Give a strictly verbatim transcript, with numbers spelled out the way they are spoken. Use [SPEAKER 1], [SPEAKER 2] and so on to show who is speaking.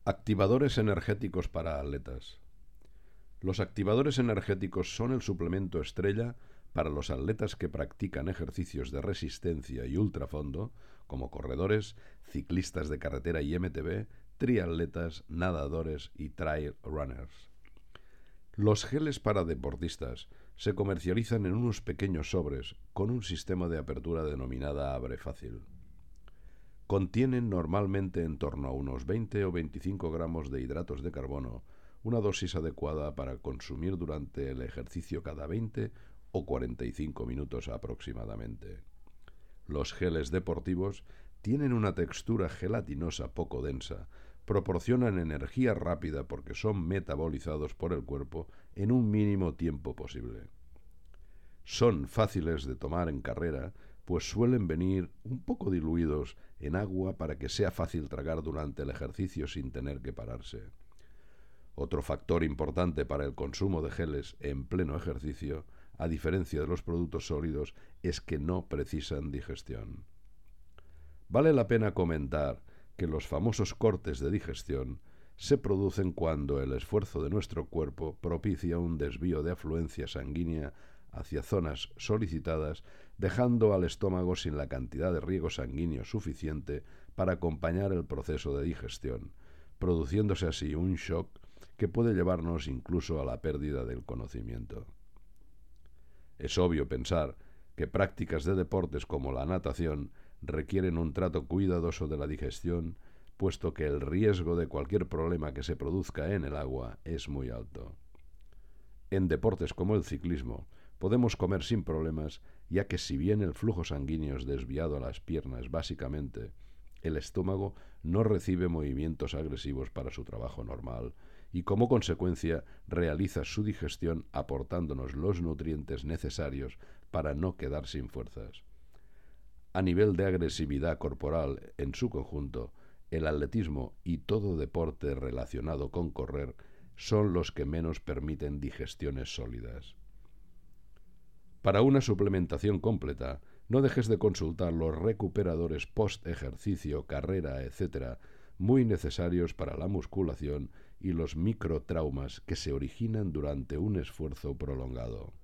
[SPEAKER 1] Activadores energéticos para atletas. Los activadores energéticos son el suplemento estrella para los atletas que practican ejercicios de resistencia y ultrafondo, como corredores, ciclistas de carretera y M T B, triatletas, nadadores y trail runners. Los geles para deportistas se comercializan en unos pequeños sobres con un sistema de apertura denominada abre fácil. Contienen normalmente en torno a unos veinte o veinticinco gramos de hidratos de carbono, una dosis adecuada para consumir durante el ejercicio cada veinte o cuarenta y cinco minutos aproximadamente. Los geles deportivos tienen una textura gelatinosa poco densa, proporcionan energía rápida porque son metabolizados por el cuerpo en un mínimo tiempo posible. Son fáciles de tomar en carrera, pues suelen venir un poco diluidos en agua para que sea fácil tragar durante el ejercicio sin tener que pararse. Otro factor importante para el consumo de geles en pleno ejercicio, a diferencia de los productos sólidos, es que no precisan digestión. Vale la pena comentar que los famosos cortes de digestión se producen cuando el esfuerzo de nuestro cuerpo propicia un desvío de afluencia sanguínea hacia zonas solicitadas, dejando al estómago sin la cantidad de riego sanguíneo suficiente para acompañar el proceso de digestión, produciéndose así un shock que puede llevarnos incluso a la pérdida del conocimiento. Es obvio pensar que prácticas de deportes como la natación requieren un trato cuidadoso de la digestión, puesto que el riesgo de cualquier problema que se produzca en el agua es muy alto. En deportes como el ciclismo, podemos comer sin problemas, ya que si bien el flujo sanguíneo es desviado a las piernas básicamente, el estómago no recibe movimientos agresivos para su trabajo normal y como consecuencia realiza su digestión aportándonos los nutrientes necesarios para no quedar sin fuerzas. A nivel de agresividad corporal en su conjunto, el atletismo y todo deporte relacionado con correr son los que menos permiten digestiones sólidas. Para una suplementación completa, no dejes de consultar los recuperadores post-ejercicio, carrera, etcétera, muy necesarios para la musculación y los microtraumas que se originan durante un esfuerzo prolongado.